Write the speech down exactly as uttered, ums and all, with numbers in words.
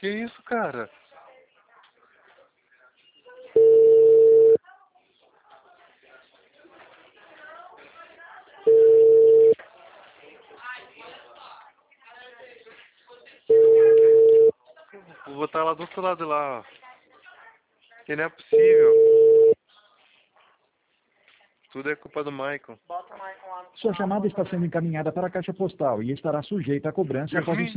Que isso, cara? Vou botar lá do outro lado lá, ó. Que não é possível. Tudo é culpa do Michael. Sua chamada está sendo encaminhada para a caixa postal e estará sujeita a cobrança após o